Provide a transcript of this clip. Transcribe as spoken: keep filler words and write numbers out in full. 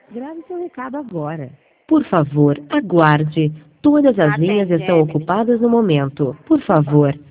Grave seu recado agora. Por favor, aguarde. Todas as linhas estão ocupadas no momento. Por favor,